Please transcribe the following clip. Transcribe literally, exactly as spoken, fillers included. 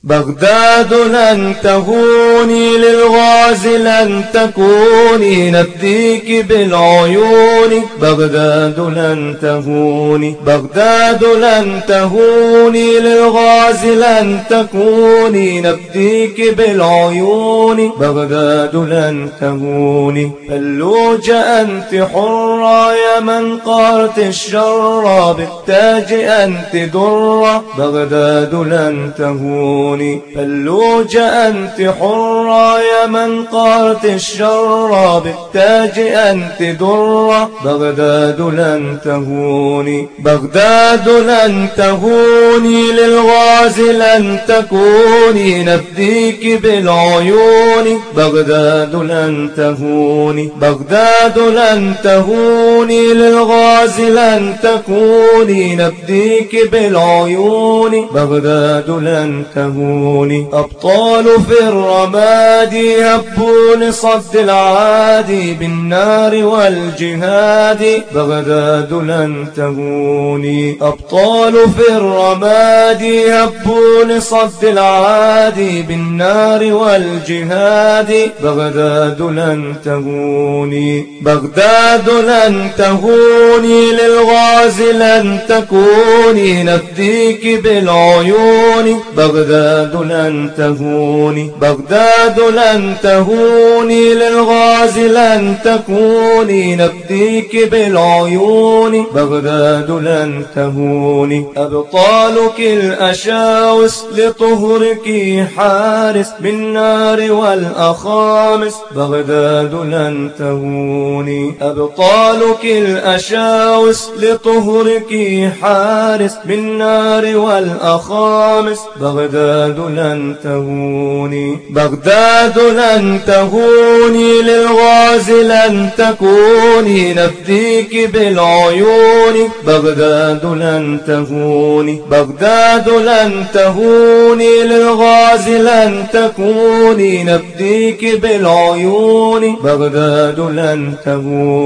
بغداد لن تهوني للغازي لن تكوني نفديك بالعيون بغداد لن تهوني بغداد لن تهوني للغازي لن تكوني نفديك بالعيون بغداد لن تهوني فلوجة أنت حرة يا من قارت الشر بالتاج أنت درة بغداد لن تهوني فلوجة أنت حرة يا من قارت الشر بالتاج أنت درة بغداد لن تهوني بغداد لن تهوني للغازي لن تكوني نفديك بالعيون بغداد لن تهوني بغداد لن تهوني للغازي لن تكوني نفديك بالعيون بغداد لن تهوني أبطال في الرماد هبوا لصد العادي بالنار والجهاد بغداد لن تهوني أبطال في الرماد هبوا لصد العادي بالنار والجهاد بغداد لن تهوني بغداد لن تهوني للغازي لن تكوني نفديك بالعيون بغداد لن تهوني بغداد لن تهوني للغازي لن تكوني نفديك بالعيون بغداد لن تهوني أبطالك الأشاوس لطهرك حارس بالنار والأخامس بغداد لن تهوني أبطالك الأشاوس لطهرك حارس بالنار والأخامس بغداد لن تهوني بغداد لن تهوني للغازي لن تكوني نفديك بالعيون بغداد لن تهوني بغداد لن تهوني للغازي لن تكوني نفديك بالعيون بغداد لن تهوني